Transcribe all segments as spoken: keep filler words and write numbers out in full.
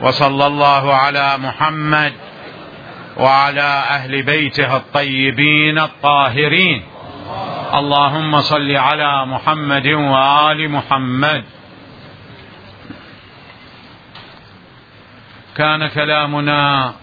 وصلى الله على محمد وعلى أهل بيته الطيبين الطاهرين. اللهم صل على محمد وآل محمد. كان كلامنا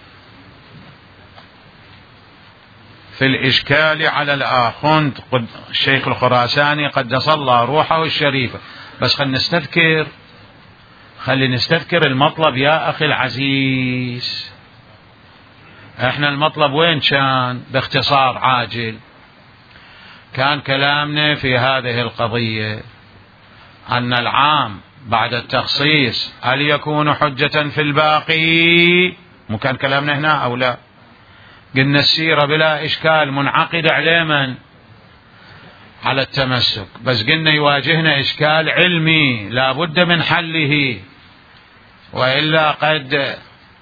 في الإشكال على الآخوند الشيخ الخراساني قدس الله روحه الشريفة. بس خلينا نستذكر خلينا نستذكر المطلب يا أخي العزيز. احنا المطلب وين كان؟ باختصار عاجل كان كلامنا في هذه القضية أن العام بعد التخصيص هل يكون حجة في الباقي؟ مو كان كلامنا هنا أو لا؟ قلنا السيرة بلا إشكال منعقدة على من؟ على التمسك. بس قلنا يواجهنا إشكال علمي لا بد من حله، وإلا قد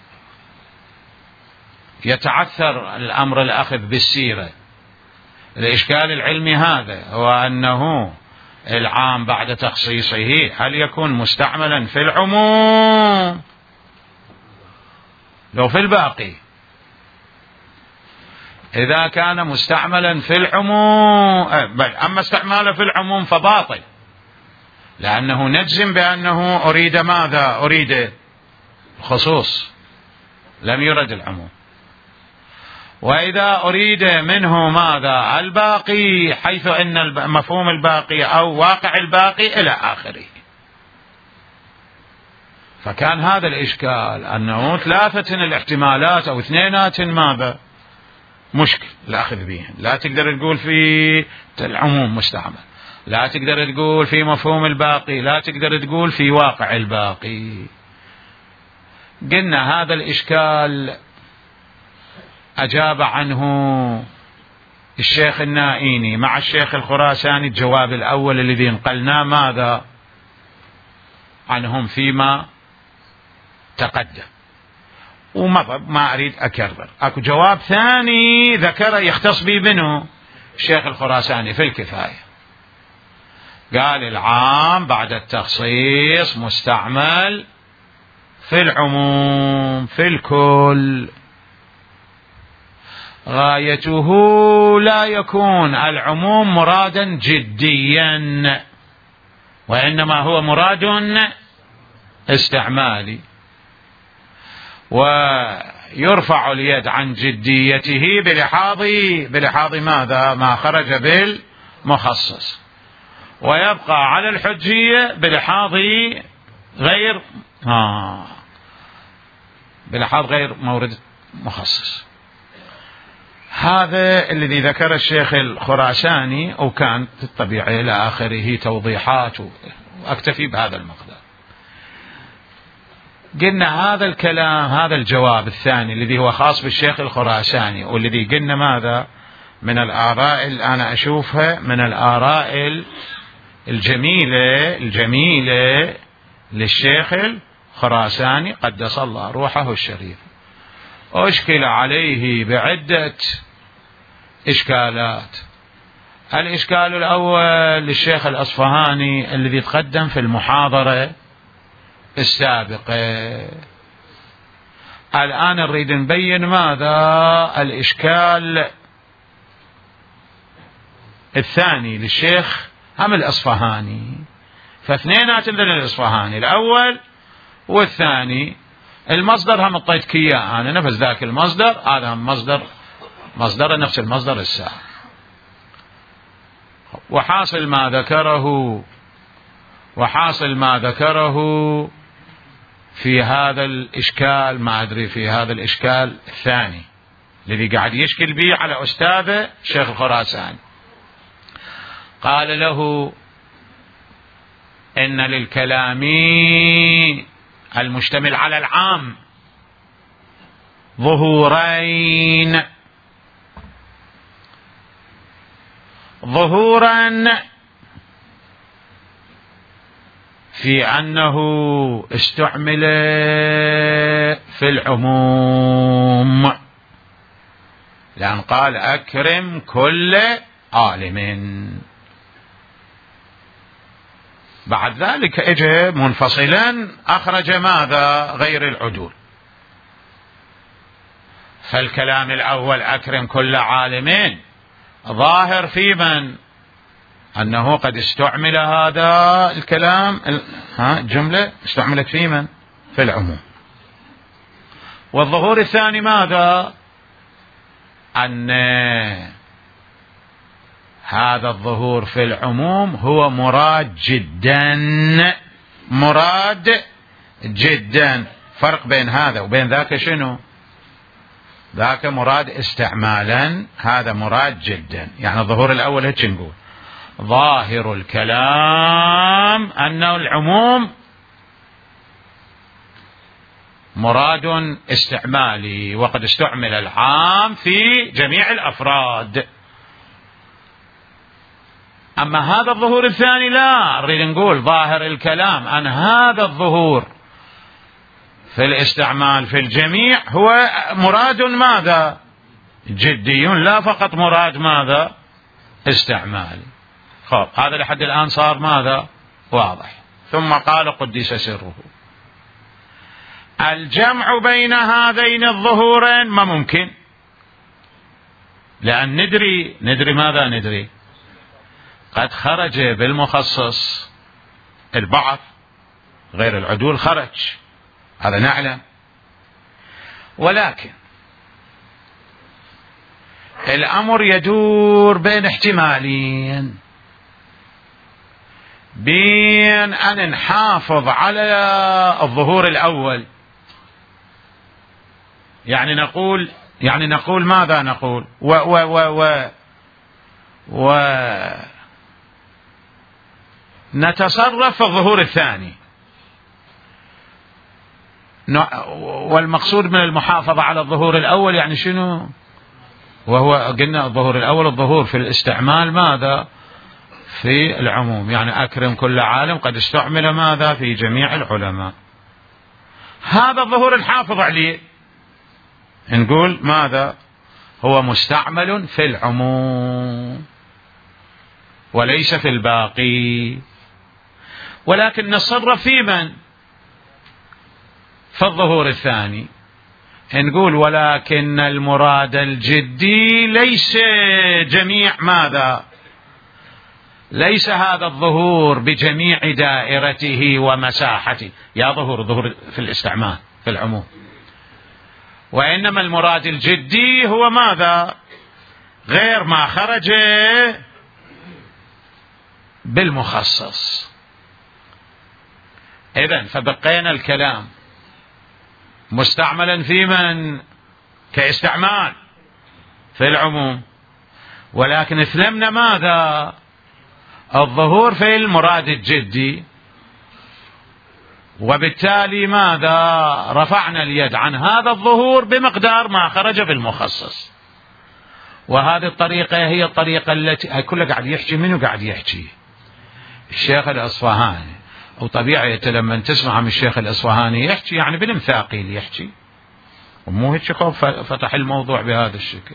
يتعثر الأمر الأخذ بالسيرة. الإشكال العلمي هذا هو أنه العام بعد تخصيصه هل يكون مستعملا في العموم لو في الباقي؟ إذا كان مستعملا في العموم، أما استعماله في العموم فباطل، لأنه نجزم بأنه أريد ماذا؟ أريد الخصوص، لم يرد العموم. وإذا أريد منه ماذا؟ الباقي، حيث أن مفهوم الباقي أو واقع الباقي إلى آخره. فكان هذا الإشكال أنه ثلاثة الاحتمالات أو اثنينات ماذا؟ مشكل الأخذ بهم. لا تقدر تقول في العموم مستعمل، لا تقدر تقول في مفهوم الباقي، لا تقدر تقول في واقع الباقي. قلنا هذا الإشكال أجاب عنه الشيخ النائيني مع الشيخ الخراساني الجواب الأول الذي نقلنا ماذا عنهم فيما تقدم، وما ما أريد أكرر. أكو جواب ثاني ذكره يختص به منه الشيخ الخراساني في الكفاية، قال العام بعد التخصيص مستعمل في العموم في الكل، غايته لا يكون العموم مرادا جديا، وإنما هو مراد استعمالي، ويرفع اليد عن جديته بلحاظ بلحاظ ماذا؟ ما خرج بالمخصص، ويبقى على الحجية بلحاظ غير آه بلحاظ غير مورد مخصص. هذا الذي ذكر الشيخ الخراساني، وكان في الطبيعة إلى آخره توضيحات، وأكتفي بهذا المقدار. قلنا هذا الكلام، هذا الجواب الثاني الذي هو خاص بالشيخ الخراساني، والذي قلنا ماذا؟ من الآراء أنا أشوفها من الآراء الجميلة الجميلة للشيخ الخراساني قدس الله روحه الشريف. أشكل عليه بعدة إشكالات. الإشكال الأول للشيخ الأصفهاني الذي تقدم في المحاضرة السابقة. الآن نريد نبين ماذا؟ الإشكال الثاني للشيخ هم الأصفهاني. فاثنينات عندنا الأصفهاني الأول والثاني. المصدر هم اعطيتك اياه انا، نفس ذاك المصدر، هذا مصدر مصدر نفس المصدر السابق. وحاصل ما ذكره وحاصل ما ذكره في هذا الإشكال، ما أدري في هذا الإشكال الثاني الذي قاعد يشكل به على أستاذه الشيخ الخراساني. قال له إن للكلام المشتمل على العام ظهورين: ظهورا في أنه استعمل في العموم، لأن قال أكرم كل عالم، بعد ذلك اجى منفصلا أخرج ماذا؟ غير العدول. فالكلام الأول أكرم كل عالم ظاهر في من؟ أنه قد استعمل هذا الكلام، ها جملة استعملت في من؟ في العموم. والظهور الثاني ماذا؟ أن هذا الظهور في العموم هو مراد جدا، مراد جدا. فرق بين هذا وبين ذاك شنو؟ ذاك مراد استعمالا، هذا مراد جدا. يعني الظهور الأول هيك نقول ظاهر الكلام أنه العموم مراد استعمالي، وقد استعمل العام في جميع الأفراد. أما هذا الظهور الثاني لا، نريد نقول ظاهر الكلام أن هذا الظهور في الاستعمال في الجميع هو مراد ماذا؟ جدي، لا فقط مراد ماذا؟ استعمالي. خب هذا لحد الآن صار ماذا؟ واضح. ثم قال قدس سره الجمع بين هذين الظهورين ما ممكن، لأن ندري ندري ماذا ندري؟ قد خرج بالمخصص البعض غير العدول خرج، هذا نعلم. ولكن الأمر يدور بين احتمالين، بين أن نحافظ على الظهور الأول، يعني نقول يعني نقول ماذا نقول؟ و و و و و نتصرف في الظهور الثاني. والمقصود من المحافظة على الظهور الأول يعني شنو؟ وهو قلنا الظهور الأول الظهور في الاستعمال ماذا؟ في العموم، يعني أكرم كل عالم قد استعمل ماذا؟ في جميع العلماء. هذا الظهور نحافظ عليه، نقول ماذا؟ هو مستعمل في العموم وليس في الباقي. ولكن نتصرف في من؟ في الظهور الثاني، نقول ولكن المراد الجدي ليس جميع ماذا؟ ليس هذا الظهور بجميع دائرته ومساحته، يا ظهور ظهور في الاستعمال في العموم، وإنما المراد الجدي هو ماذا؟ غير ما خرج بالمخصص. إذن فبقينا الكلام مستعملا في من؟ كاستعمال في العموم، ولكن اثلمنا ماذا؟ الظهور في المراد الجدي، وبالتالي ماذا؟ رفعنا اليد عن هذا الظهور بمقدار ما خرج بالمخصص. وهذه الطريقة هي الطريقة التي كله قاعد يحكي. منو قاعد يحكي؟ الشيخ الأصفهاني. وطبيعي لما تسمع من الشيخ الأصفهاني يحكي يعني بالمثاقيل يحكي، ومو هيك فتح الموضوع بهذا الشكل.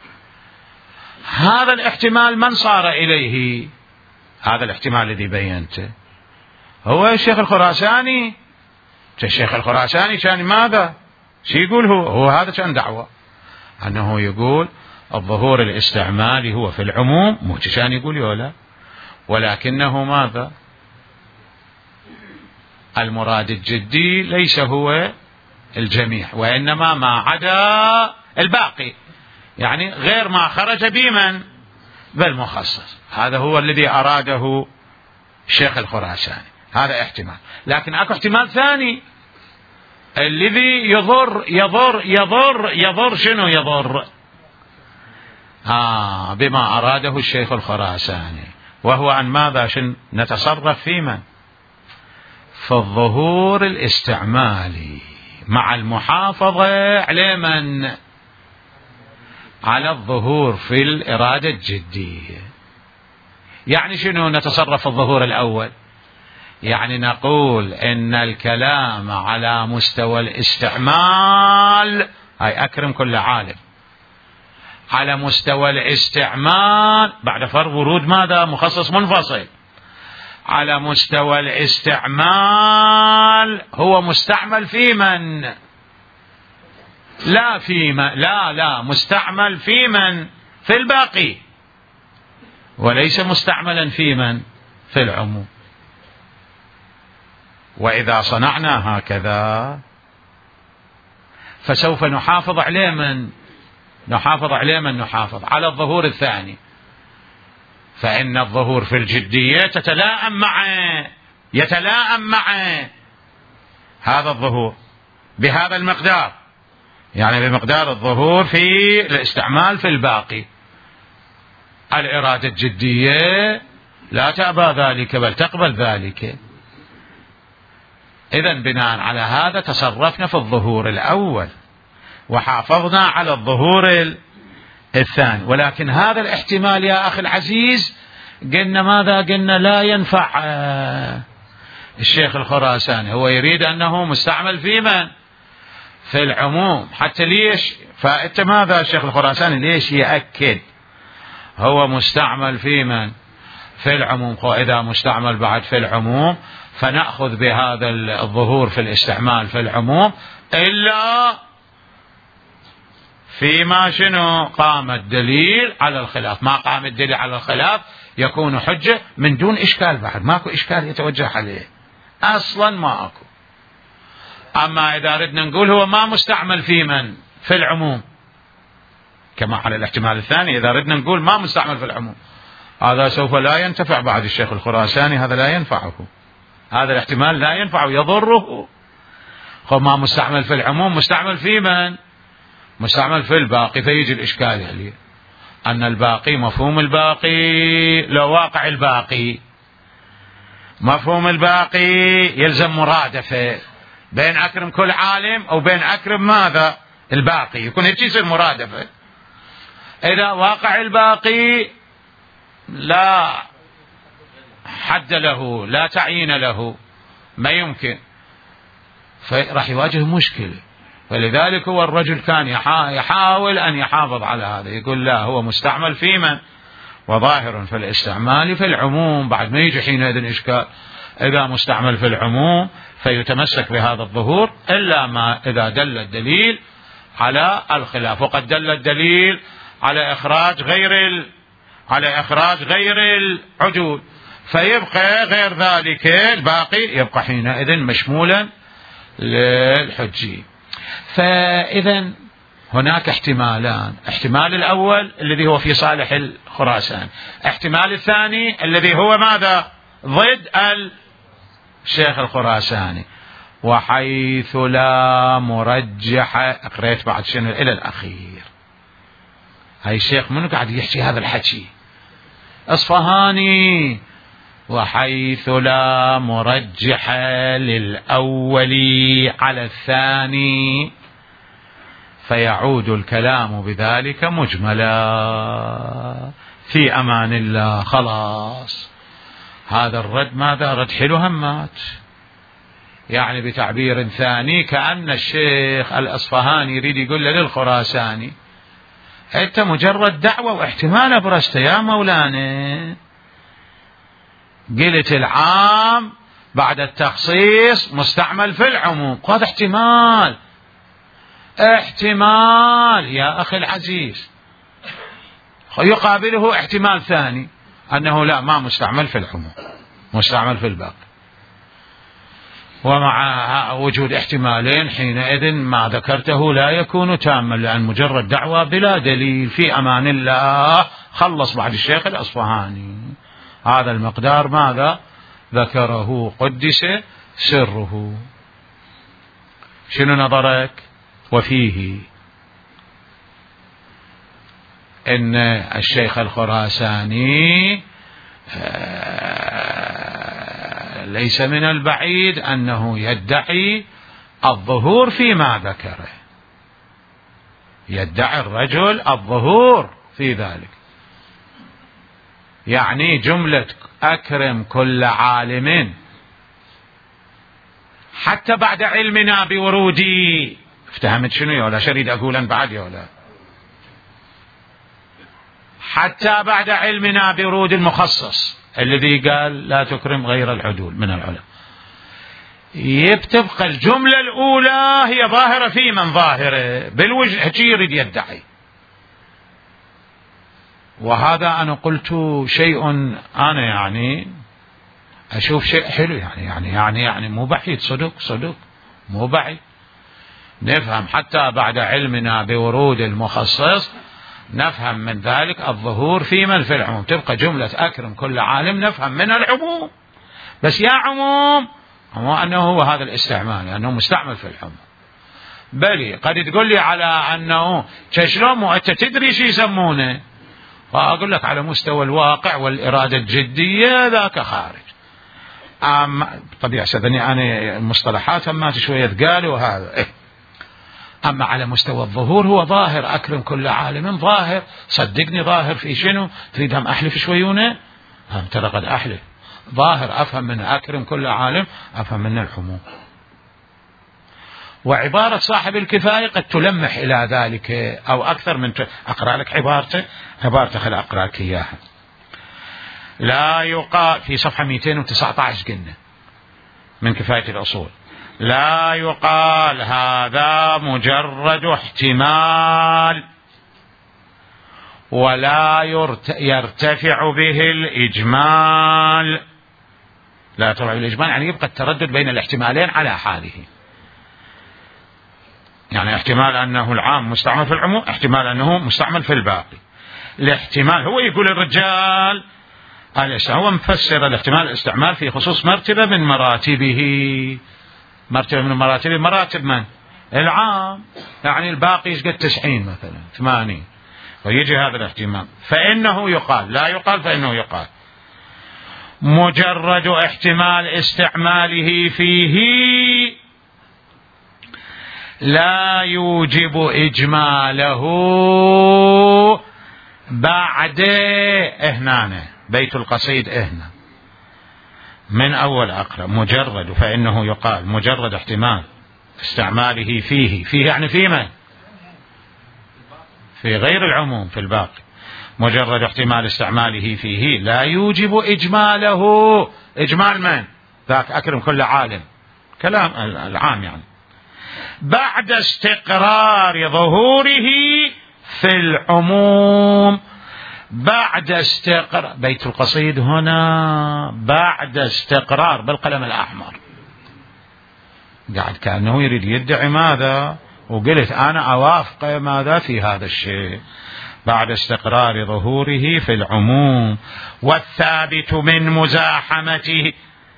هذا الاحتمال من صار إليه؟ هذا الاحتمال الذي بينته هو الشيخ الخراساني. الشيخ الخراساني كان ماذا؟ شو يقول هو؟ هو هذا كان دعوة أنه يقول الظهور الاستعمالي هو في العموم، مو كان يقول ولا، ولكنه ماذا؟ المراد الجدي ليس هو الجميع، وإنما ما عدا الباقي، يعني غير ما خرج بمن؟ بالمخصص. هذا هو الذي أراده الشيخ الخراساني. هذا احتمال. لكن اكو احتمال ثاني الذي يضر يضر يضر يضر شنو يضر؟ آه بما أراده الشيخ الخراساني، وهو أن ماذا؟ شن نتصرف في من؟ في الظهور الاستعمالي مع المحافظة على من؟ على الظهور في الإرادة الجدية. يعني شنو نتصرف في الظهور الأول؟ يعني نقول إن الكلام على مستوى الاستعمال، هاي أكرم كل عالم، على مستوى الاستعمال بعد فرض ورود ماذا؟ مخصص منفصل. على مستوى الاستعمال هو مستعمل في من؟ لا في من لا لا مستعمل في من؟ في الباقي، وليس مستعملا في من؟ في العموم. وإذا صنعنا هكذا فسوف نحافظ عليه من؟ نحافظ عليه من؟ نحافظ على الظهور الثاني، فإن الظهور في الجدية تتلائم معه، يتلائم معه هذا الظهور بهذا المقدار، يعني بمقدار الظهور في الاستعمال في الباقي. الإرادة الجدية لا تأبى ذلك بل تقبل ذلك. إذن بناء على هذا تصرفنا في الظهور الأول وحافظنا على الظهور الثاني. ولكن هذا الاحتمال يا أخي العزيز قلنا ماذا؟ قلنا لا ينفع الشيخ الخراساني، هو يريد أنه مستعمل في من؟ في العموم. حتى ليش؟ فأنت ماذا الشيخ الخراساني ليش يأكد هو مستعمل في من؟ في العموم. وإذا مستعمل بعد في العموم فنأخذ بهذا الظهور في الاستعمال في العموم إلا فيما شنو؟ قام الدليل على الخلاف. ما قام الدليل على الخلاف يكون حجة من دون إشكال، بعد ماكو إشكال يتوجه عليه أصلا ماكو. أما إذا ردنا نقول هو ما مستعمل في من؟ في العموم، كما على الاحتمال الثاني إذا ردنا نقول ما مستعمل في العموم، هذا سوف لا ينتفع بعد الشيخ الخراساني، هذا لا ينفعه، هذا الاحتمال لا ينفعه يضره. هو ما مستعمل في العموم مستعمل في من؟ مستعمل في الباقي. فيجي الإشكال عليه أن الباقي مفهوم الباقي لو واقع الباقي، مفهوم الباقي يلزم مرادفة بين أكرم كل عالم أو بين أكرم ماذا؟ الباقي، يكون هيك يصير مرادفة. إذا واقع الباقي لا حد له، لا تعيين له، ما يمكن، فراح يواجه مشكلة. فلذلك هو الرجل كان يحاول أن يحافظ على هذا، يقول لا هو مستعمل في من؟ وظاهر في الاستعمال في العموم. بعد ما يجي حينئذ إشكال، إذا مستعمل في العموم فيتمسك بهذا الظهور إلا ما إذا دل الدليل على الخلاف. وقد دل الدليل على إخراج غير ال... على إخراج غير العدول، فيبقى غير ذلك الباقي يبقى حينئذ مشمولا للحجي. فإذا هناك احتمالان، احتمال الأول الذي هو في صالح الخراسان، احتمال الثاني الذي هو ماذا؟ ضد الشيخ الخراساني. وحيث لا مرجح، اقريت بعد شنو إلى الأخير. هاي الشيخ منو قاعد يحكي هذا الحكي؟ أصفهاني. وحيث لا مرجح للأول على الثاني فيعود الكلام بذلك مجملا في أمان الله. خلاص هذا الرد ماذا؟ رد حلو همات، يعني بتعبير ثاني كأن الشيخ الأصفهاني يريد يقول للخراساني أنت مجرد دعوة واحتمال أبرزت يا مولانا، قلت العام بعد التخصيص مستعمل في العموم، هذا احتمال، احتمال يا أخي العزيز. يقابله احتمال ثاني أنه لا ما مستعمل في العموم، مستعمل في الباقي. ومع وجود احتمالين حينئذ ما ذكرته لا يكون تاما، لأن مجرد دعوة بلا دليل في أمان الله. خلص بعد الشيخ الأصفهاني هذا المقدار ماذا ذكره قدس سره. شنو نظرك؟ وفيه إن الشيخ الخراساني ليس من البعيد أنه يدعي الظهور فيما ذكره، يدعي الرجل الظهور في ذلك، يعني جملة أكرم كل عالم حتى بعد علمنا بورودي. افتهمت شنو يا ولا شريد أقولا بعد يا ولا؟ حتى بعد علمنا بورود المخصص الذي قال لا تكرم غير العدول من العلماء. يبتبقى الجملة الأولى هي ظاهرة في من ظاهرة بالوجه يريد يدعي. وهذا أنا قلت شيء أنا يعني أشوف شيء حلو يعني يعني يعني يعني مو بعيد، صدق صدق مو بعيد. نفهم حتى بعد علمنا بورود المخصص نفهم من ذلك الظهور في من في العموم. تبقى جملة أكرم كل عالم نفهم من العموم، بس يا عموم هو أنه هو هذا الاستعمال لأنه مستعمل في العموم. بل قد تقول لي على أنه شلون وأنت تدري شو يسمونه، فأقول لك على مستوى الواقع والإرادة الجدية ذاك خارج. أما طبيعة سدني أنا المصطلحات ما شوية قالوا هذا إيه. أما على مستوى الظهور هو ظاهر، أكرم كل عالم ظاهر. صدقني ظاهر في شنو؟ تريد هم أحلف شويونه؟ هم ترى قد أحلف. ظاهر أفهم من أكرم كل عالم أفهم من العموم. وعبارة صاحب الكفاية قد تلمح إلى ذلك أو أكثر من ت... أقرأ لك عبارته عبارته خل أقرأ لك إياها. لا يقال في صفحة مئتين وتسعة عشر قلنا من كفاية الأصول، لا يقال هذا مجرد احتمال ولا يرتفع به الإجمال. لا يرتفع به الإجمال يعني يبقى التردد بين الاحتمالين على حاله. يعني احتمال أنه العام مستعمل في العموم، احتمال أنه مستعمل في الباقي. الاحتمال هو يقول الرجال هو مفسر الاحتمال الاستعمال في خصوص مرتبة من مراتبه. مرتبة من مراتبه مراتب من؟ العام. يعني الباقي يشقد تسعين مثلا ثمانين، ويجي هذا الاحتمال فإنه يقال. لا يقال فإنه يقال مجرد احتمال استعماله فيه لا يوجب إجماله بعد إهنانه. بيت القصيد إهنا من أول أقرأ مجرد فإنه يقال مجرد احتمال استعماله فيه. فيه يعني في من؟ في غير العموم في الباقي. مجرد احتمال استعماله فيه لا يوجب إجماله. إجمال من؟ ذاك أكرم كل عالم كلام العام يعني بعد استقرار ظهوره في العموم. بعد استقرار بيت القصيد هنا بعد استقرار بالقلم الأحمر قاعد كأنه يريد يدعي ماذا، وقلت أنا أوافق ماذا في هذا الشيء بعد استقرار ظهوره في العموم. والثابت من مزاحمته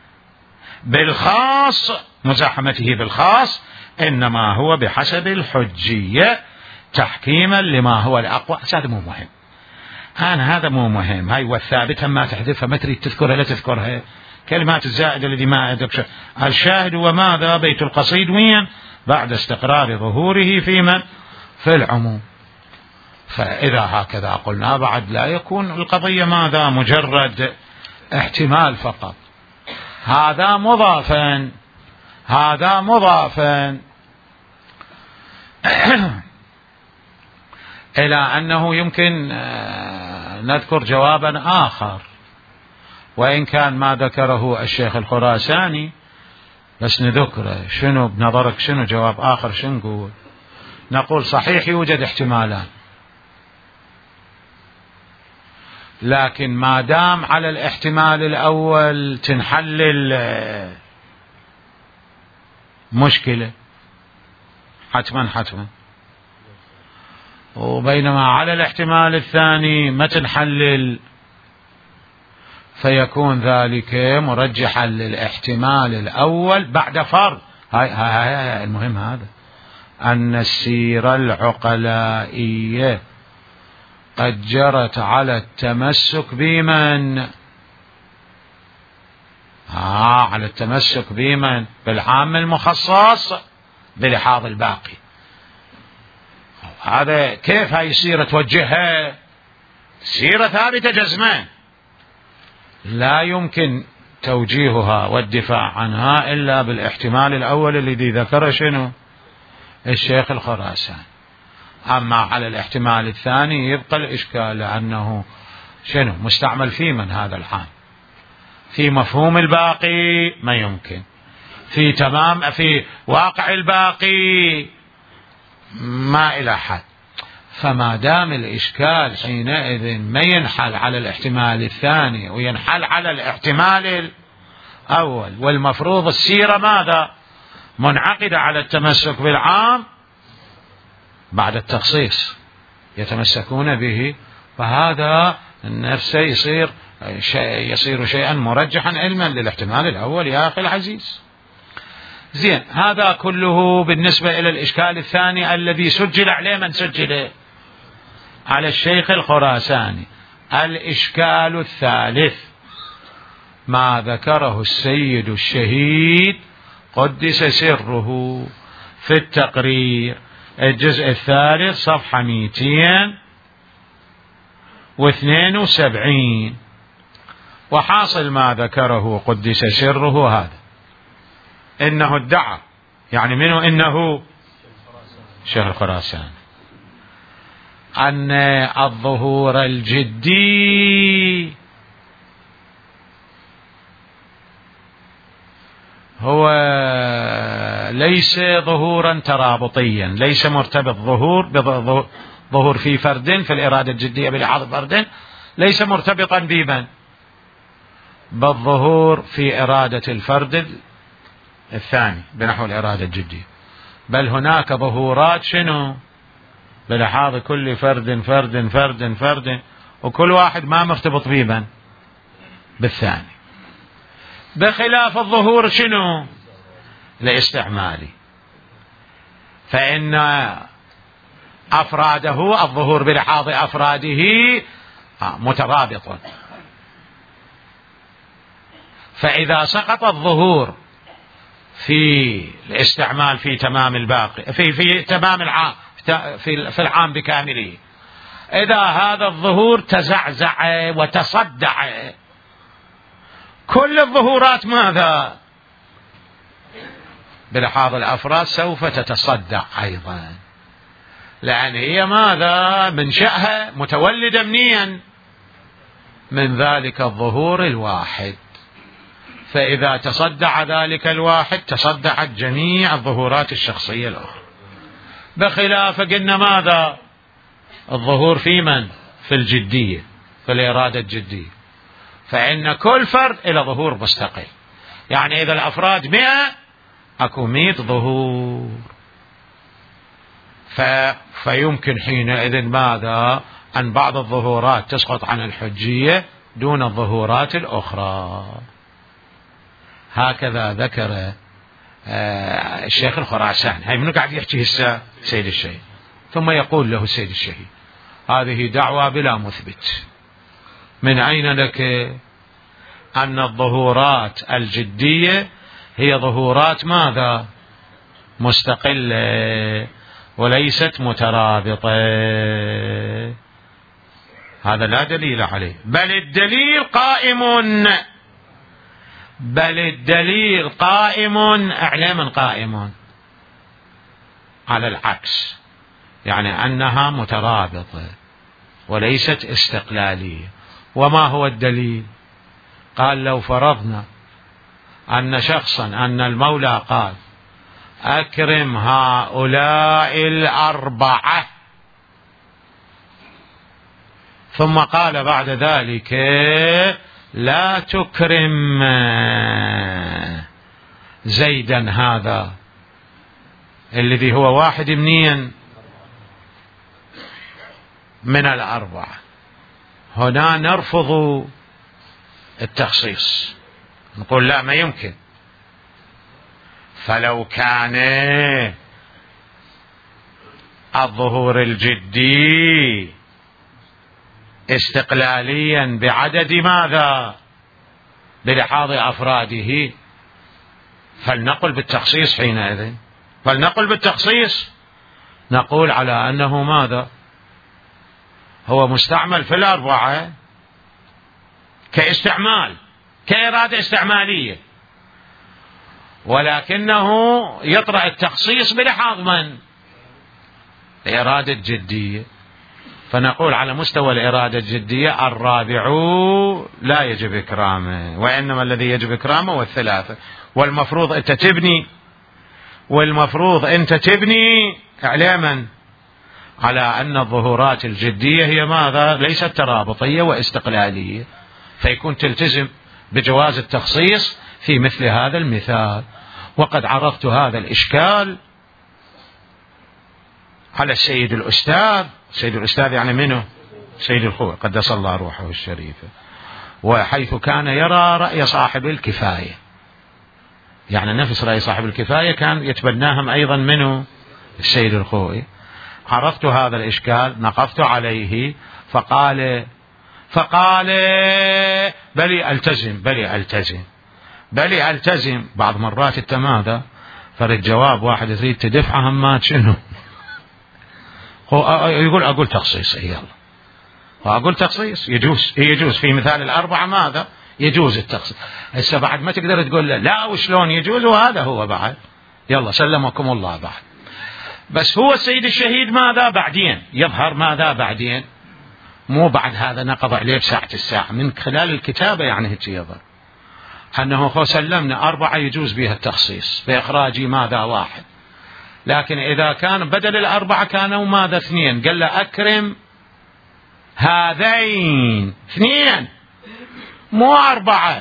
بالخاص مزاحمته بالخاص إنما هو بحسب الحجية تحكيما لما هو الأقوى. هذا مو مهم، أنا هذا مو مهم. هاي والثابت ما تحذفها ما تريد تذكرها لا تذكرها. كلمات الزائدة الذي ما أدرك. الشاهد وماذا بيت القصيد وين بعد استقرار ظهوره في من في العموم. فإذا هكذا قلنا بعد لا يكون القضية ماذا مجرد احتمال فقط. هذا مضافا هذا مضافا إلى أنه يمكن نذكر جوابا آخر وإن كان ما ذكره الشيخ الخراساني بس نذكره. شنو بنظرك شنو جواب آخر؟ شنو نقول؟ نقول صحيح يوجد احتمالان، لكن ما دام على الاحتمال الأول تنحل المشكلة حتما حتما، وبينما على الاحتمال الثاني ما تنحلل فيكون ذلك مرجحا للاحتمال الأول بعد فرض. هاي, هاي, هاي المهم هذا أن السيرة العقلائية قد جرت على التمسك بمن آه على التمسك بمن بالعام المخصص بلحاظ الباقي. هذا كيف هاي السيرة توجهها؟ سيرة ثابتة جزمان لا يمكن توجيهها والدفاع عنها إلا بالاحتمال الأول الذي ذكره شنو الشيخ الخراساني. أما على الاحتمال الثاني يبقى الإشكال لأنه شنو مستعمل في من هذا العام في مفهوم الباقي ما يمكن، في تمام في واقع الباقي ما إلى حد. فما دام الإشكال حينئذ ما ينحل على الاحتمال الثاني وينحل على الاحتمال الأول، والمفروض السيرة ماذا؟ منعقدة على التمسك بالعام بعد التخصيص، يتمسكون به، فهذا نفسه يصير شيء يصير شيئا مرجحا علما للاحتمال الأول يا أخي العزيز. زين، هذا كله بالنسبة إلى الإشكال الثاني الذي سجل عليه من سجل على الشيخ الخراساني. الإشكال الثالث ما ذكره السيد الشهيد قدس سره في التقرير الجزء الثالث صفحة مئتين واثنين وسبعين. وحاصل ما ذكره قدس سره هذا، إنه ادعى، يعني منه إنه شيخ الخراسان، أن الظهور الجدي هو ليس ظهورا ترابطيا، ليس مرتبط ظهور بظهور في فرد في الإرادة الجدية بلحاظ فرد، ليس مرتبطا بمن بالظهور في إرادة الفرد الثاني بنحو الإرادة الجدية، بل هناك ظهورات شنو بلحاظ كل فرد فرد فرد فرد، وكل واحد ما مرتبط بمن بالثاني، بخلاف الظهور شنو الاستعمالي، فإن أفراده الظهور بلحاظ أفراده مترابط، فإذا سقط الظهور في الاستعمال في تمام الباقي في في تمام العام في في العام بكامله، إذا هذا الظهور تزعزع وتصدع، كل الظهورات ماذا بلحاظ الأفراد سوف تتصدع أيضا، لأن هي ماذا منشأها متولدة منين من ذلك الظهور الواحد، فإذا تصدع ذلك الواحد تصدعت جميع الظهورات الشخصية الأخرى، بخلاف قلنا ماذا الظهور في من في الجدية في الإرادة الجدية، فإن كل فرد إلى ظهور مستقل، يعني إذا الأفراد مئة أكو مئة ظهور، ف... فيمكن حينئذ ماذا أن بعض الظهورات تسقط عن الحجية دون الظهورات الأخرى. هكذا ذكر آه الشيخ الخراساني. هاي منو قاعد يحكي هسه؟ سيد الشهيد. ثم يقول له السيد الشهيد هذه دعوة بلا مثبت، من أين لك أن الظهورات الجدية هي ظهورات ماذا مستقلة وليست مترابطة؟ هذا لا دليل عليه، بل الدليل قائم بل الدليل قائم على من قائم على العكس، يعني أنها مترابطة وليست استقلالية. وما هو الدليل؟ قال لو فرضنا أن شخصا أن المولى قال أكرم هؤلاء الأربعة، ثم قال بعد ذلك لا تكرم زيدا هذا الذي هو واحد منين من الأربعة، هنا نرفض التخصيص، نقول لا ما يمكن. فلو كان الظهور الجدي استقلاليا بعدد ماذا بلحاظ أفراده فلنقل بالتخصيص حينئذ، فلنقل بالتخصيص نقول على أنه ماذا هو مستعمل في الأربعة كاستعمال كإرادة استعمالية، ولكنه يطرأ التخصيص بلحاظ من إرادة جدية، فنقول على مستوى الإرادة الجدية الرابع لا يجب إكرامه، وإنما الذي يجب إكرامه والثلاثة. والمفروض أنت تبني والمفروض أنت تبني إعلاما على أن الظهورات الجدية هي ماذا؟ ليست ترابطية واستقلالية، فيكون تلتزم بجواز التخصيص في مثل هذا المثال. وقد عرضت هذا الإشكال على السيد الأستاذ. السيد الأستاذ يعني منه؟ سيد الخوئي قدس الله روحه الشريفة، وحيث كان يرى رأي صاحب الكفاية، يعني نفس رأي صاحب الكفاية كان يتبناهم أيضا منه السيد الخوئي. عرفت هذا الإشكال، نقفت عليه، فقال فقال بلي ألتزم بلي ألتزم بلي ألتزم. بعض مرات انت ماذا فرد جواب واحد يريد تدفع همات شنو هو يقول أقول تخصيص، يلا وأقول تخصيص يجوز يجوز في مثال الأربعة ماذا يجوز التخصيص. هسه بعد ما تقدر تقول له لا وشلون يجوز، وهذا هو بعد يلا سلمكم الله بعد. بس هو السيد الشهيد ماذا بعدين يظهر ماذا بعدين، مو بعد هذا نقض عليه بساعة الساعة من خلال الكتابة، يعني هيك يظهر أنه خو سلمنا أربعة يجوز بها التخصيص بإخراج ماذا واحد، لكن إذا كان بدل الأربعة كانوا ماذا اثنين، قال له أكرم هذين اثنين مو أربعة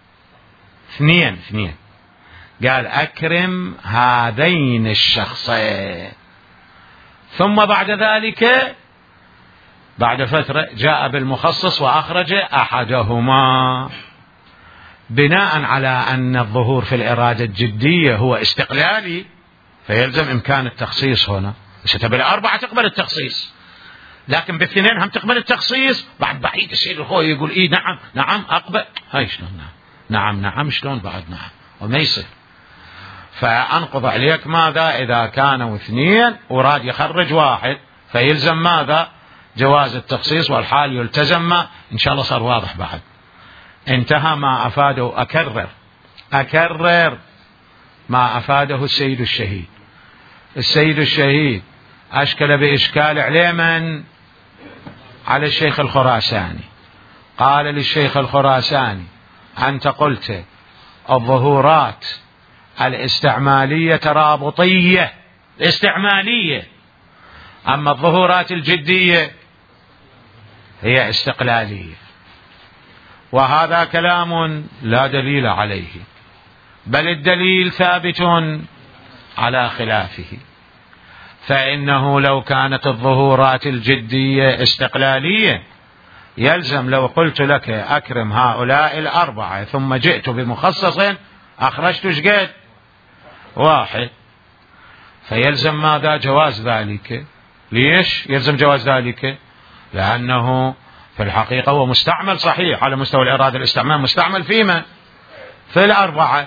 اثنين اثنين قال أكرم هذين الشخصين. ثم بعد ذلك بعد فترة جاء بالمخصص وأخرج أحدهما، بناء على أن الظهور في الإرادة الجدية هو استقلالي فيلزم إمكان التخصيص هنا. بس بالأربعة تقبل التخصيص، لكن بالاثنين هم تقبل التخصيص. بعد بعيد السيد الخوئي يقول إيه نعم نعم أقبل، هاي شلون نعم نعم نعم شلون بعد نعم، وما يصير. فأنقض عليك ماذا إذا كانوا اثنين وراد يخرج واحد، فيلزم ماذا جواز التخصيص، والحال يلتزم ما إن شاء الله صار واضح بعد. انتهى ما أفاده. أكرر أكرر ما أفاده السيد الشهيد. السيد الشهيد أشكل بإشكال عليما على الشيخ الخراساني. قال للشيخ الخراساني أنت قلت الظهورات الاستعمالية ترابطية استعمالية، أما الظهورات الجدية هي استقلالية، وهذا كلام لا دليل عليه، بل الدليل ثابت على خلافه. فإنه لو كانت الظهورات الجدية استقلالية يلزم لو قلت لك أكرم هؤلاء الأربعة ثم جئت بمخصص أخرجت شقد واحد، فيلزم ماذا جواز ذلك. ليش يلزم جواز ذلك؟ لأنه في الحقيقة هو مستعمل صحيح على مستوى الإرادة، الاستعمال مستعمل فيما في الأربعة.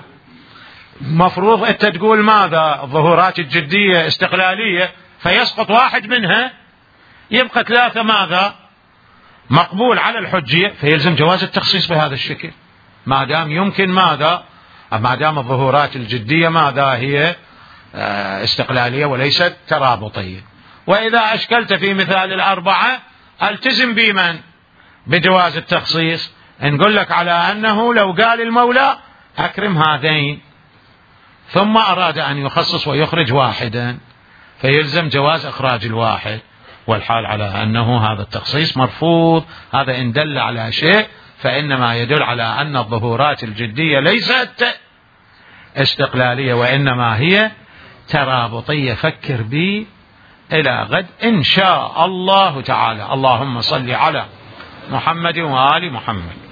مفروض أنت تقول ماذا الظهورات الجدية استقلالية، فيسقط واحد منها يبقى ثلاثة ماذا مقبول على الحجية، فيلزم جواز التخصيص بهذا الشكل ما دام يمكن ماذا ما دام الظهورات الجدية ماذا هي استقلالية وليست ترابطية. وإذا أشكلت في مثال الأربعة التزم بمن بجواز التخصيص، نقول لك على أنه لو قال المولى أكرم هذين ثم أراد أن يخصص ويخرج واحدا فيلزم جواز إخراج الواحد، والحال على أنه هذا التخصيص مرفوض. هذا إن دل على شيء فإنما يدل على أن الظهورات الجدية ليست استقلالية وإنما هي ترابطية. فكر بي إلى غد إن شاء الله تعالى. اللهم صل على محمد وآل محمد.